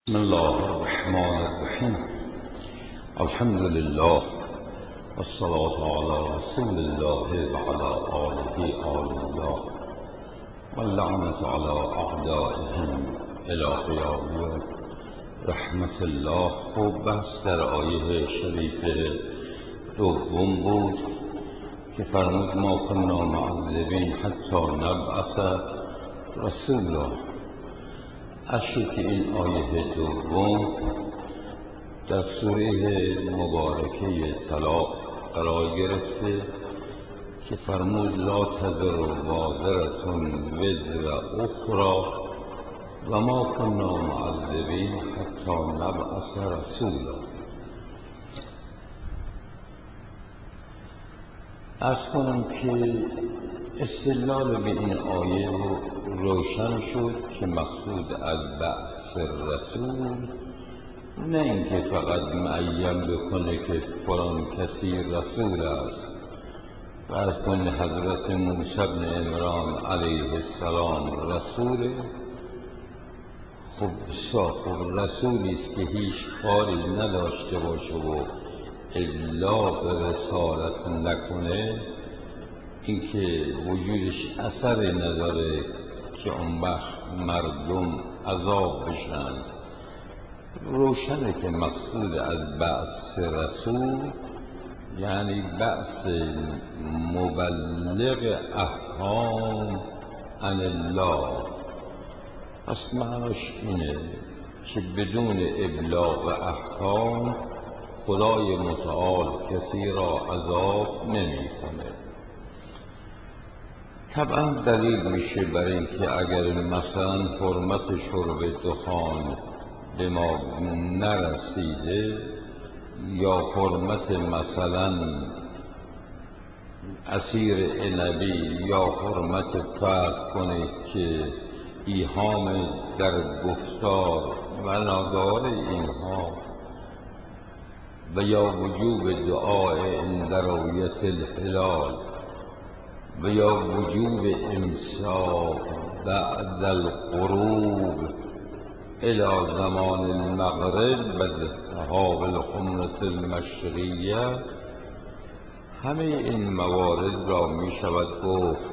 بسم الله الرحمن الرحیم. الحمد لله والصلاة على رسول الله وعلى آله آل الله واللعنة على أعدائهم إلى قیام یوم رحمت الله. خوب بحث در آیه شریف دوم بود که فرمود ما كنا معذبین حتی نبعث رسولا. اصلی که این آیه دوم در سوره مبارکه طلاق قرار گرفته که فرمود لا تزر وازرة وزر اخرى و ما كنا معذبین حتی نبعث رسولا. عرض کنم که استدلال به این آیه روشن شد که مقصود از بعث رسول نه اینکه فقط معین بکنه که فلان کسی رسول است. فرض کنه حضرت موسی بن عمران علیه السلام رسوله، خب رسولی است که هیچ کاری نداشته باشه و ابلاغ رسالت نکنه، اینکه وجودش اثری نداره که اون وقت مردم عذاب بشن. روشنه که مقصود از بعث رسول یعنی بعث مبلغ احکام عن الله. پس معناش اینه که بدون ابلاغ احکام خدای متعال کسی را عذاب نمی کنه. طبعا دلیل میشه برای اینکه اگر مثلا حرمت شرب دخان به ما نرسیده یا حرمت مثلا عصیر عنبی یا حرمت فرض کنید که ایهام در گفتار و نادار اینها و یا وجوب دعای عند رؤیت الهلال و یا وجوب امساک بعد الغروب الى زمان المغرب و ذهاب الخمرة المشرقیه، همه این موارد را می شود گفت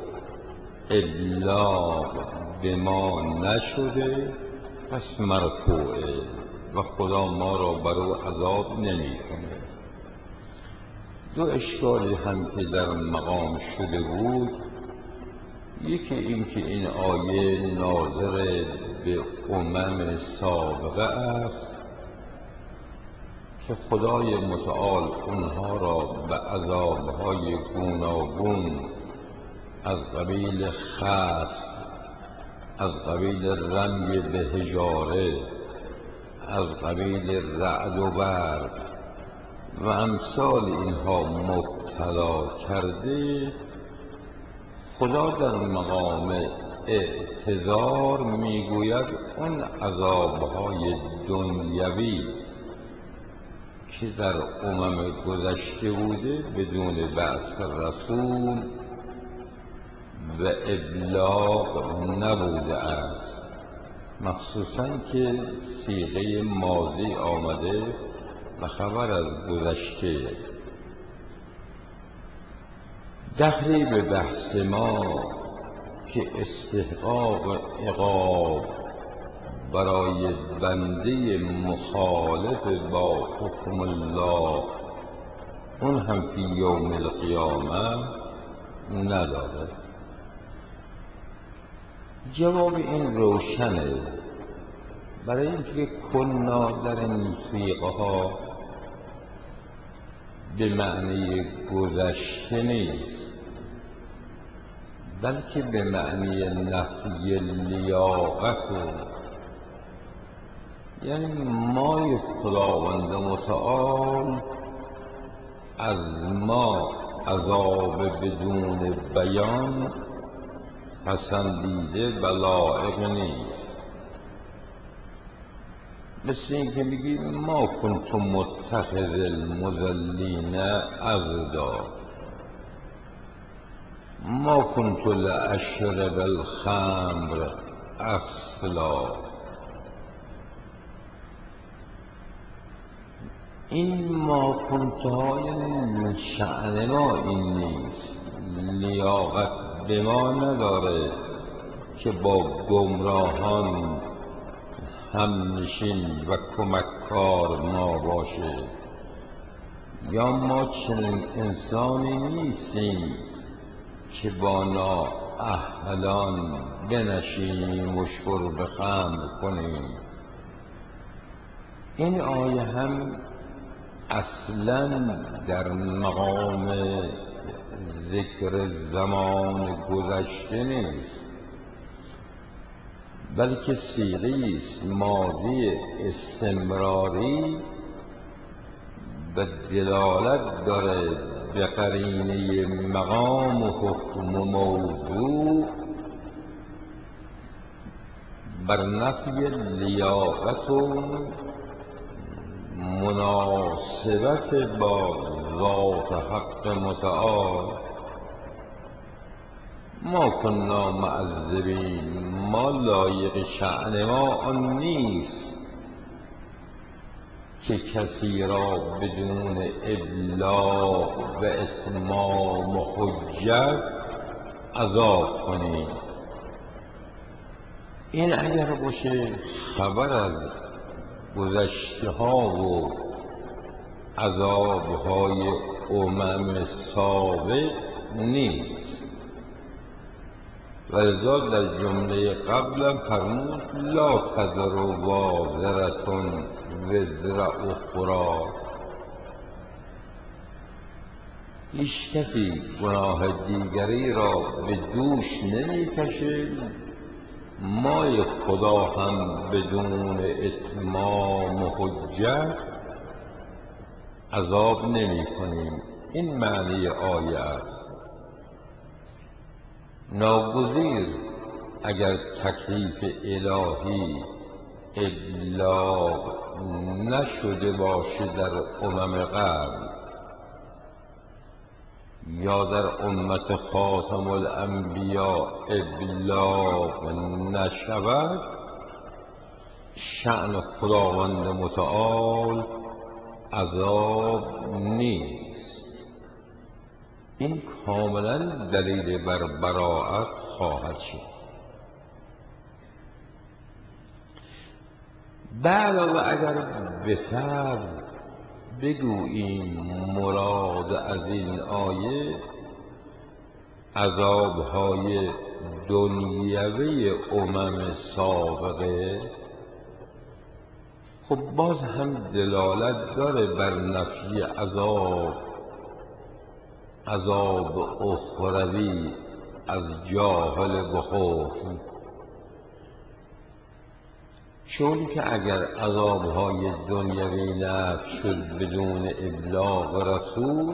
ابلاغ به ما نشده پس مرفوعه و خدا ما را برو عذاب نمی کنه. دو اشکالی هم که در مقام شده بود، یکی این که این آیه ناظر به امم سابقه است که خدای متعال اونها را به عذابهای گوناگون از قبیل خسف، از قبیل رمی به حجاره، از قبیل رعد و برق و امثال اینها مبتلا کرده. خدا در مقام اعتذار میگوید اون عذابهای دنیوی که در امم گذشته بوده بدون بعث رسول و ابلاغ نبوده است، مخصوصا که صیغه ماضی آمده و خبر از گذشته. دخلی به بحث ما که استحقاق عقاب برای بنده مخالف با حکم الله اون هم فی یوم القیامه نداره. جواب این روشنه، برای اینکه کنا در این صیغه ها به معنی گذشته نیست بلکه به معنی نفی لیاقت، یعنی مای خداوند متعال از ما عذاب بدون بیان پسندیده و لایق نیست. مثل این که میگی ما کنت متخذ المضلین عضدا، ما کنت لاشرب الخمر اصلا. این ماکنته های شأن ما این نیست، لیاقت به ما نداره که با گمراهان همنشین و کمککار ما باشه، یا ما چنین انسانی نیستیم که با نااهلان بنشینیم و شرب خمر کنیم. این آیه هم اصلا در مقام ذکر زمان گذشته نیست، بلکه صیغه است ماضی استمراری و دلالت داره به قرینه مقام و حکم و موضوع بر نفی لیاقت و مناسبت با ذات حق متعال. ما کنا معذبین، ما لایق شأن ما آن نیست که کسی را بدون ابلاغ و اتمام و حجت عذاب کنیم. این اگر باشه خبر از گذشته ها و عذاب های امم سابق نیست. ولذا در جمله قبلم فرمود لا تزر وازرة وزر اخری. هیچ کسی گناه دیگری را به دوش نمیکشه، ما خدا هم بدون اتمام و حجت عذاب نمی کنیم. این معنی آیه است. ناگزیر اگر تکلیف الهی ابلاغ نشده باشه در امم قبل یا در امت خاتم الانبیا ابلاغ نشود، شأن خداوند متعال عذاب نیست. این کاملا دلیل بر براءت خواهد شد. به علاوه اگر به فرض بگوییم مراد از این آیه عذابهای دنیوی امم سابقه، خب باز هم دلالت داره بر نفی عذاب اخروی از جاهل به حکم. چون که اگر عذابهای دنیوی نفی شد بدون ابلاغ رسول،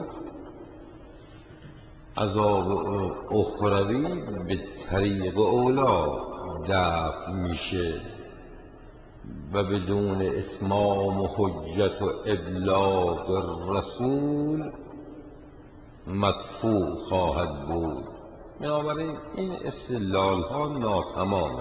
عذاب اخروی به طریق اولا دفع میشه و بدون اتمام و حجت و ابلاغ رسول مدفوع خواهد بود. بنابراین این استدلال ها ناتمامه.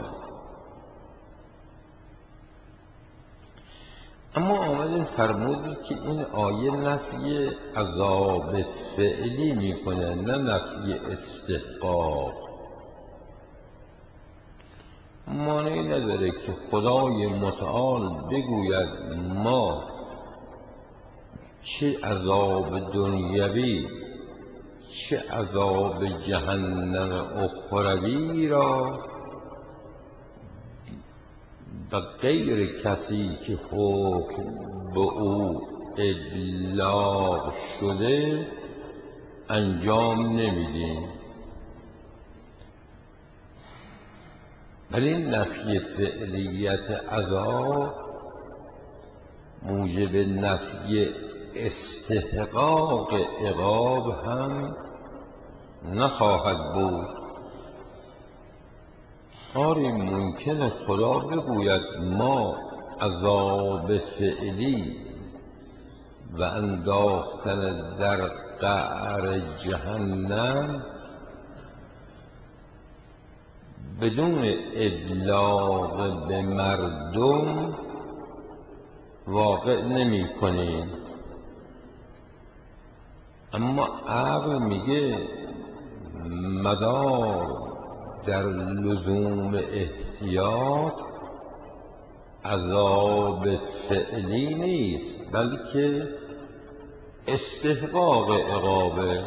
اما آمدیم فرمودید که این آیه نفی عذاب فعلی میکنه، نه نفی استحقاق. مانعی نداره که خدای متعال بگوید ما چه عذاب دنیوی چه عذاب جهنم اخروی را و غیر کسی که حکم به او ابلاغ شده انجام نمیدیم. ولی نفی فعلیت عذاب موجب نفی استحقاق عقاب هم نخواهد بود. آری ممکنه خدا بگوید ما عذاب فعلی و انداختن در قعر جهنم بدون ابلاغ به مردم واقع نمی کنیم، اما عقل میگه مدار در لزوم احتیاط عذاب فعلی نیست، بلکه استحقاق عقابه.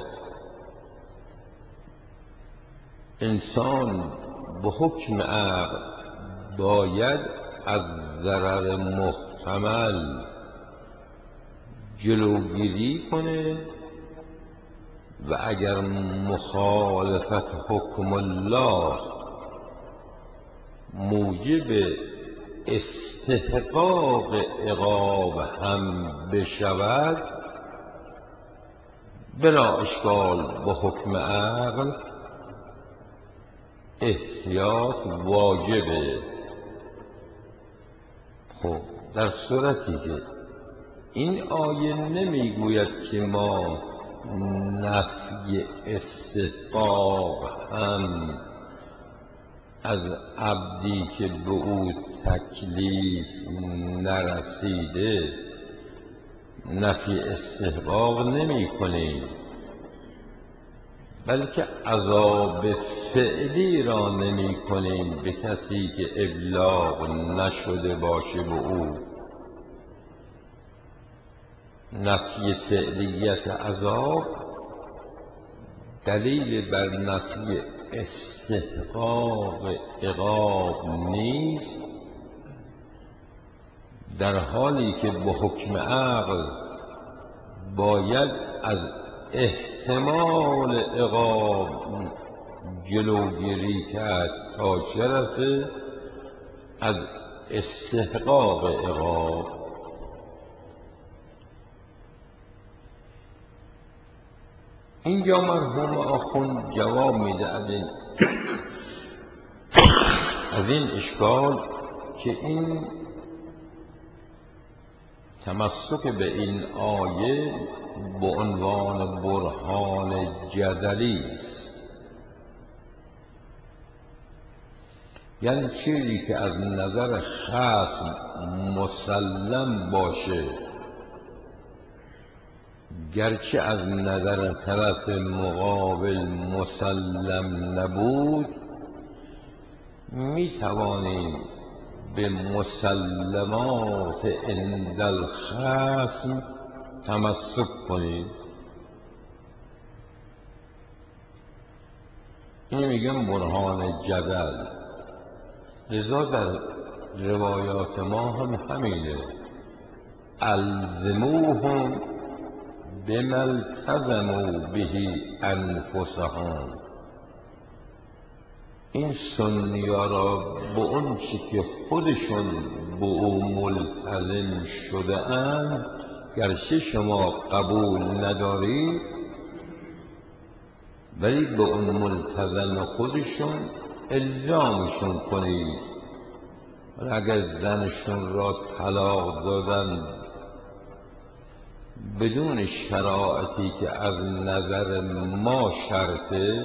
انسان به حکم عقل باید از ضرر محتمل جلوگیری کنه و اگر مخالفت حکم الله موجب استحقاق عقاب هم بشود، بلا اشکال با حکم عقل احتیاط واجبه. خب در صورتی که این آیه نمیگوید که ما نفی استحقاق هم از عبدی که به او تکلیف نرسیده نفی استحقاق نمی کنیم، بلکه عذاب فعلی را نمی کنیم به کسی که ابلاغ نشده باشه به او. نفی فعلیت عذاب دلیل بر نفی استحقاق عقاب نیست، در حالی که به حکم عقل باید از احتمال عقاب جلوگیری کرد تا چه رسه از استحقاق عقاب. اینجا مرحوم آخوند جواب میده از این اشکال که این تمسک به این آیه به عنوان برهان جدلی است، یعنی چیزی که از نظر خصم مسلم باشه گرچه از نظر طرف مقابل مسلم نبود، می توانیم به مسلمات عند الخصم تمسک کنیم. این میگم برهان جدل. لذا در روایات ما هم همینه، الزموهم بما التزموا به انفسهم. این سنی‌ها را به اون چی که خودشون به او ملتزم شده اند گرچه شما قبول ندارید، ولی به اون ملتزم خودشون الزامشون کنید. ولی اگر زنشون را طلاق دادن بدون شرایطی که از نظر ما شرطه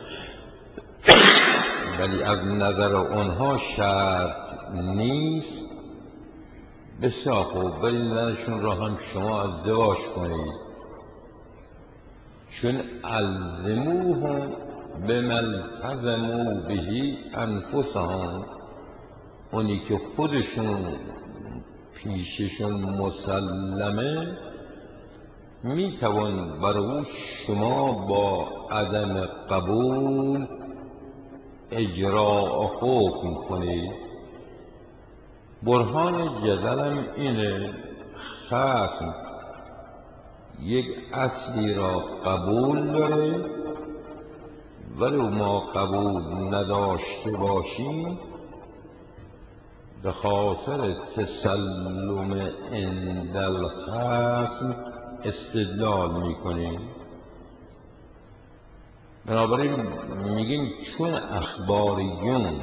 ولی از نظر اونها شرط نیست، بسیار خوب، ولی زنشون را هم شما ازدواج کنید، چون الزموهم بما التزموا به انفسهم. اونی که خودشون پیششون مسلمه میتوان برای شما با عدم قبول اجراء حکم کنید. برهان جدلم اینه، خصم یک اصلی را قبول داره ولی ما قبول نداشته باشیم، به خاطر تسلم عند الخصم استدلال میکنیم. بنابراین میگیم چون اخباریون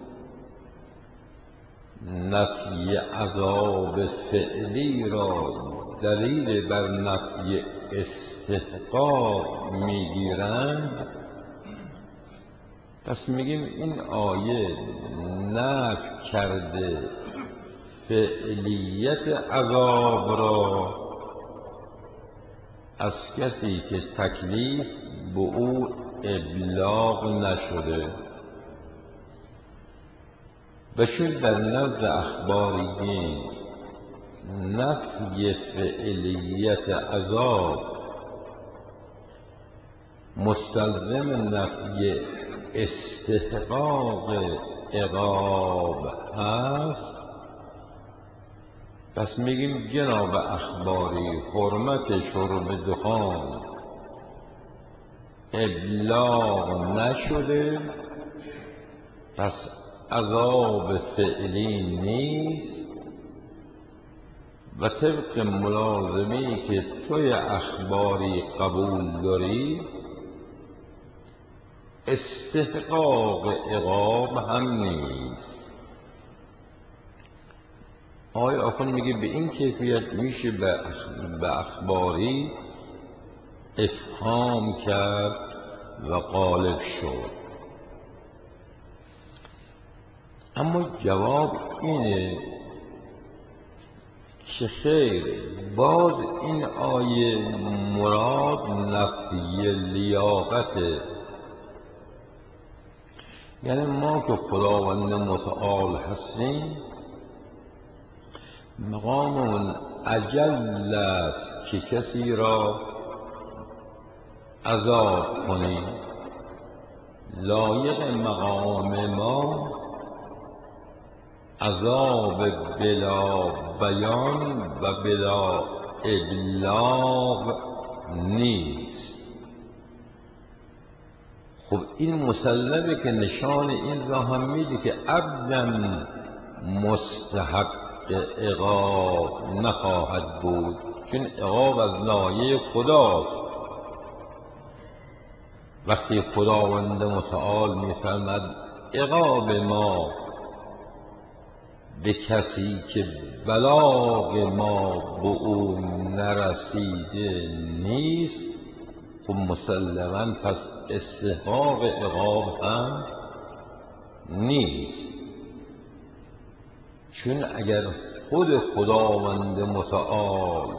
نفی عذاب فعلی را دلیل بر نفی استحقاق میگیرند، پس میگیم این آیه نفی کرده فعلیت عذاب را از کسی که تکلیف به او ابلاغ نشده. و چون در نزد اخباریین نفی فعلیت عذاب مستلزم نفی استحقاق عقاب هست، پس میگیم جناب اخباری حرمت شرب دخان ابلاغ نشده، پس عذاب فعلی نیست. و طبق ملازمی که توی اخباری قبول داری استحقاق عقاب هم نیست. آقای آخوند میگه به این کیفیت میشه به اخباری افهام کرد و غالب شد. اما جواب اینه که خیر، باز این آیه مراد نفی لیاقته. یعنی ما که خداوند متعال هستیم مقاممون اجل است که کسی را عذاب کنیم. لایق مقام ما عذاب بلا بیان و بلا ابلاغ نیست. خب این مسلمه که نشان این را هم میده که عبداً مستحق عقاب نخواهد بود، چون عقاب از ناحیه خداست. وقتی خداوند متعال میفرماد عقاب ما به کسی که بلاغ ما به او نرسیده نیست، خب مسلماً پس استحقاق عقاب هم نیست. چون اگر خود خداوند متعال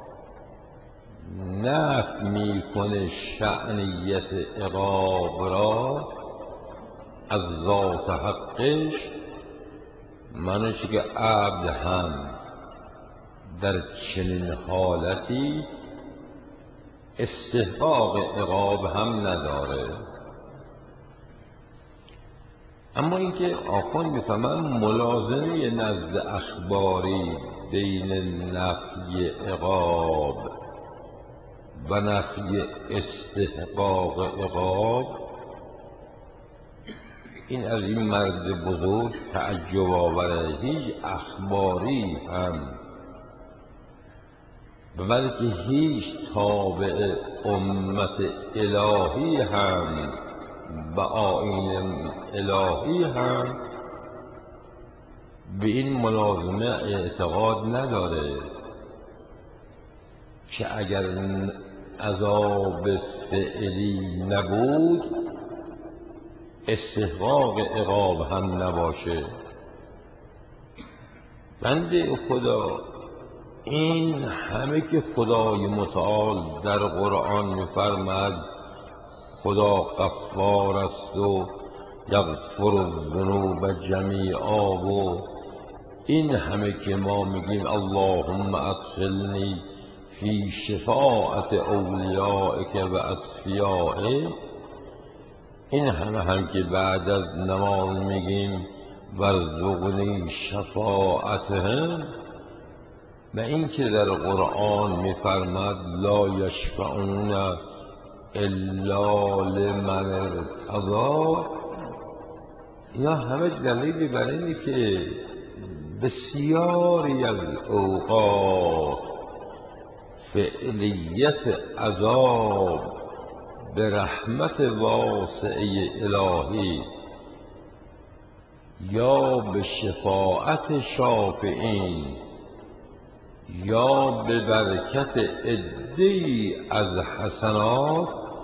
نفی میکنه شأنیت عقاب را از ذات حقش، معنیش که عبد هم در چنین حالتی استحقاق عقاب هم نداره. اما اینکه آخوند میفهمن ملازمه نزد اخباری بین نفی عقاب و نفی استحقاق عقاب، این از این مرد بزرگ تعجب آوره. هیچ اخباری هم بلکه هیچ تابع امت الهی هم و آیین الهی هم به این ملازمه اعتقاد نداره که اگر عذاب فعلی نبود استحقاق عقاب هم نباشه. بنده خدا، این همه که خدای متعال در قرآن می‌فرماید خدا غفار است و یغفر الذنوب جمیعا، و این همه که ما میگیم اللهم ادخلنی فی شفاعت اولیائک و اصفیائک، این همه هم که بعد از نماز میگیم وارزقنی شفاعتهم، و این که در قرآن میفرماد لا یشفعون الا لمن ارتضی، یا همه دلیلی برای اینه که بسیاری از اوقات فعلیت عذاب به رحمت واسعه الهی یا به شفاعت شافعین یا به برکت عده‌ای از حسنات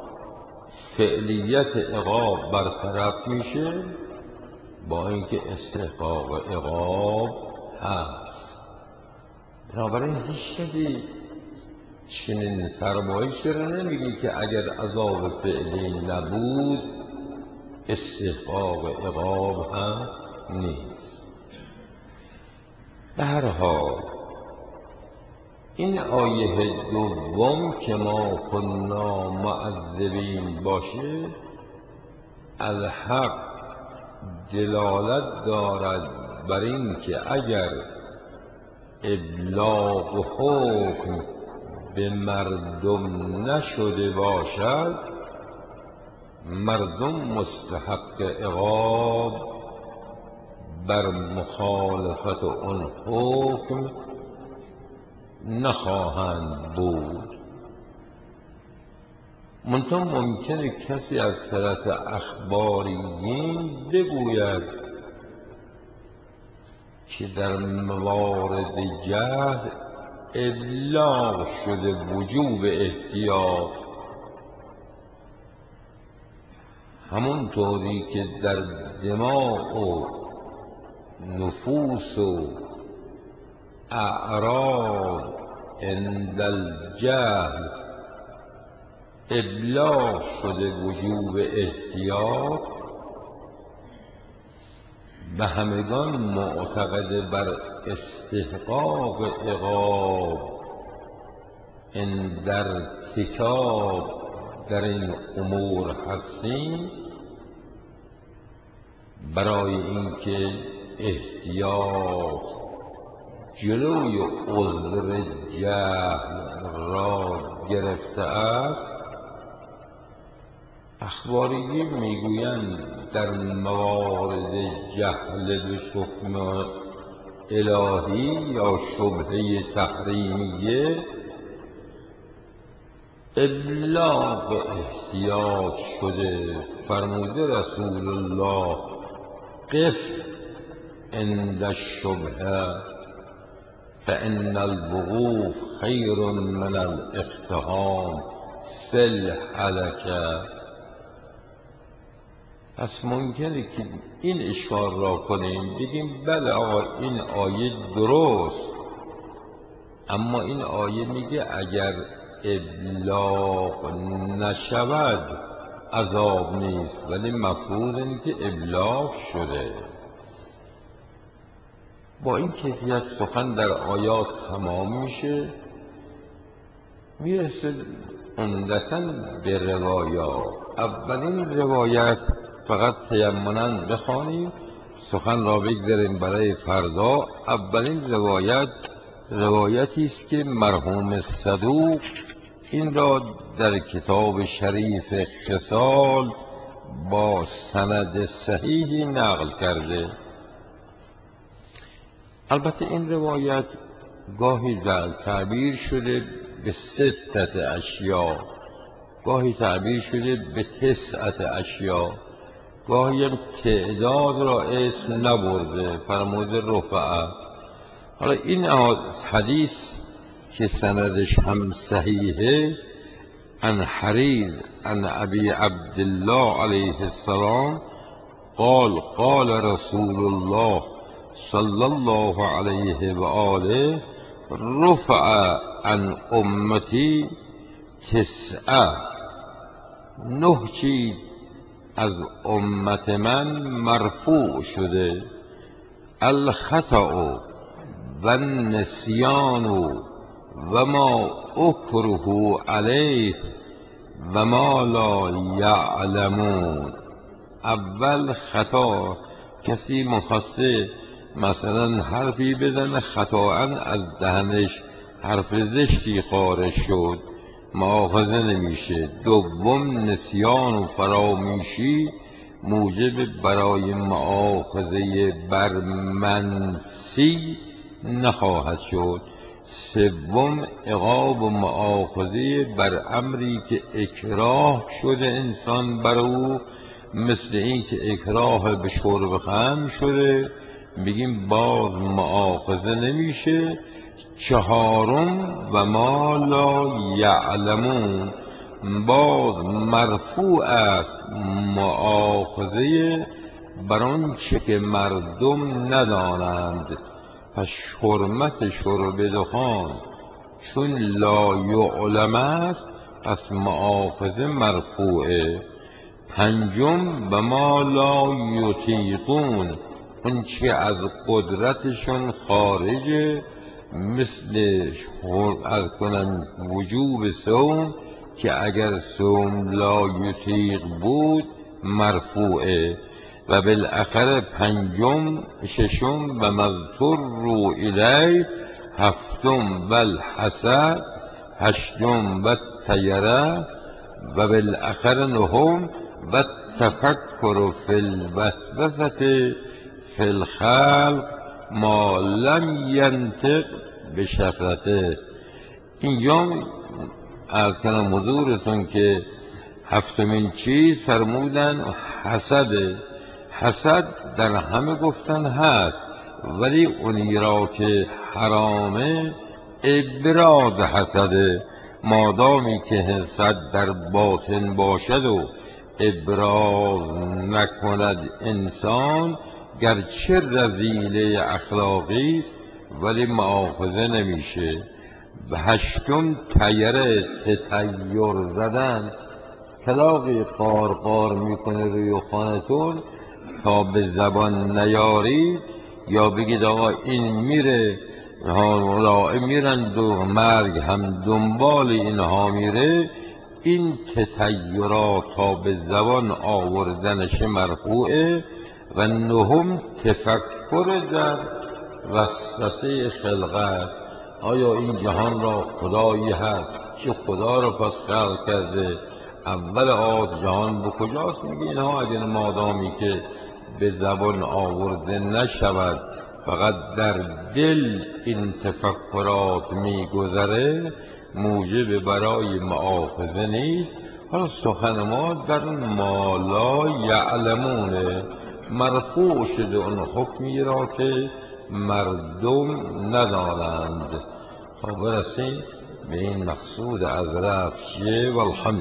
فعلیت عقاب برطرف میشه، با اینکه استحقاق عقاب هست. بنابراین هیچ کسی چنین فرمایشی را نمیگی که اگر عذاب فعلی نبود استحقاق عقاب هم نیست. به هر حال این آیه دوم که ما کنا معذبین باشه، الحق دلالت دارد بر این که اگر ابلاغ حکم به مردم نشده باشد، مردم مستحق عقاب بر مخالفت آن حکم نخواهند بود. منتها ممکنه کسی از طرف اخباریین بگوید که در موارد جهل ابلاغ شده وجوب احتیاط، همونطوری که در دماء و نفوس و اعراض عند الجهل ابلاغ شده وجوب احتیاط، به همگان معتقد بر استحقاق عقاب عند ارتکاب در این امور هستیم، برای اینکه احتیاط جلوی عذر جهل را گرفته است. اخباریین میگویند در موارد جهل به حکم الهی یا شبهه تحریمیه ابلاغ احتیاط شده. فرموده رسول الله قف عند الشبهه فإن الوقوف خیر من الاقتحام فی الهلکه. پس ممکنه که این اشکال را کنیم، بگیم بله آقا این آیه درست، اما این آیه میگه اگر ابلاغ نشود عذاب نیست، ولی مفروض اینه که ابلاغ شده. با این کیفیت سخن در آیات تمام میشه، میرسه عمدتاً به روایات. اولین روایت فقط تیمناً بخوانیم، سخن را بگذاریم برای فردا. اولین روایت روایتی است که مرحوم صدوق این را در کتاب شریف خصال با سند صحیحی نقل کرده. البته این روایت گاهی در تعبیر شده به 6 اشیاء، گاهی تعبیر شده به 9 اشیاء، گاهی هم تعداد را اسم نبرده، فرموده رفعه. حالا این حدیث که سندش هم صحیحه، عن حریز عن ابی عبدالله علیه السلام قال قال رسول الله صلی الله علیه و آله رفع عن امتی 9 چیز از امت من مرفوع شده: الخطأ و النسیان و ما اکره علیه و ما لا یعلمون. اول خطا، کسی مخواسته مثلا حرفی بزنه خطااً از دهنش حرف زشتی خارج شد، مؤاخذه نمیشه. دوم نسیان و فراموشی موجب برای مؤاخذه بر منسی نخواهد شد. سوم عقاب و مؤاخذه بر امری که اکراه شده انسان بر او، مثل این که اکراه به شرب خمر شده، بگیم باز مؤاخذه نمیشه. چهارم و ما لا یعلمون، باز مرفوع است مؤاخذه بر آن چه که مردم ندانند. پس حرمت شرب دخان چون لا یعلم است پس مؤاخذه مرفوعه. پنجم و ما لا یطیقون، اون چی از قدرتشون خارجه، مثل از کنن وجوب صوم که اگر صوم لا یطیق بود مرفوعه. و بالاخره پنجم ششم و مذکور رو الی، هفتم و الحسد، هشتم و الطیره، و بالاخره نهم و التفکر فی الوسوسه فی الخلق ما لم ینطق بشفرته. اینجا از کنم حضورتون که هفتمین چیز فرمودن حسده. حسد در همه گفتن هست، ولی اونی را که حرامه ابراز حسده. مادامی که حسد در باطن باشد و ابراز نکند انسان، گرچه رذیله اخلاقی است ولی مؤاخذه نمیشه. و هشتم طیره، تطیر زدن، کلاغی قار میکنه روی خانتون تا به زبان نیارید یا بگید آقا این میره، ملائم میرند و مرگ هم دنبال اینها میره، این تطیرات تا به زبان آوردنش مرفوعه. و نهم تفکر در وسوسه خلقت، آیا این جهان را خدایی هست که خدا را پس خلق کرده؟ اول آغاز جهان به کجاست؟ میگه اینها اگر مادامی که به زبان آورده نشود، فقط در دل این تفکرات میگذره، موجب برای مؤاخذه نیست. حالا سخن ما در ما لا یعلمونه، مرفوع شده اون حکمی را که مردم ندانند. خب برسیم به این مقصود از رفت چیه؟ والحمد